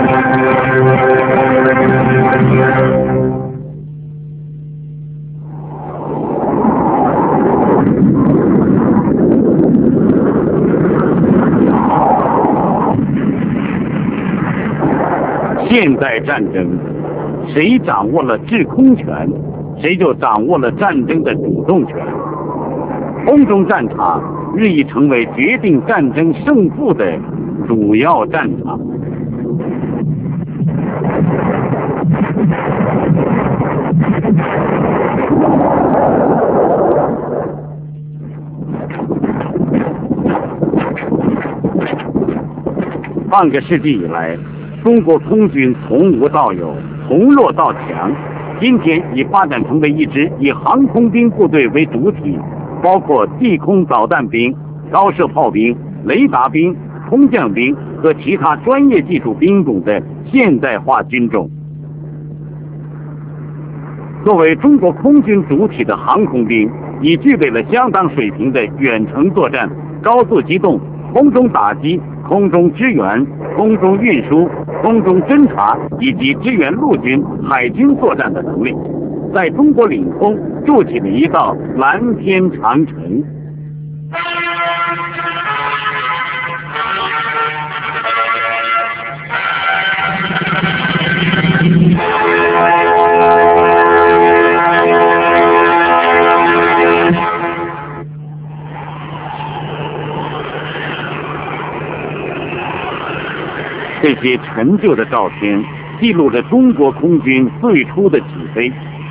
现代战争，谁掌握了制空权，谁就掌握了战争的主动权。空中战场日益成为决定战争胜负的主要战场。半个世纪以来，中国空军从无到有，从弱到强，今天已发展成为一支以航空兵部队为主体，包括地空导弹兵、高射炮兵、雷达兵、空降兵和其他专业技术兵种的现代化军种。作为中国空军主体的航空兵，已具备了相当水平的远程作战、高速机动、空中打击、空中支援、空中运输、空中侦察以及支援陆军、海军作战的能力，在中国领空筑起了一道蓝天长城。这些陈旧的照片记录着中国空军最初的起飞。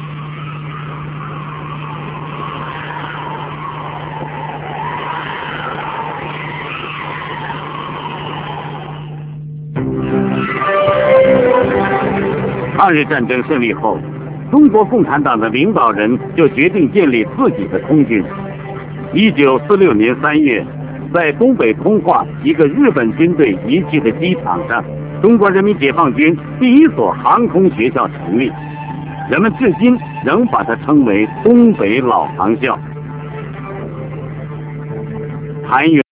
抗日战争胜利后，中国共产党的领导人就决定建立自己的空军。1946年3月，在东北通化一个日本军队遗弃的机场上，中国人民解放军第一所航空学校成立，人们至今仍把它称为东北老航校。谭元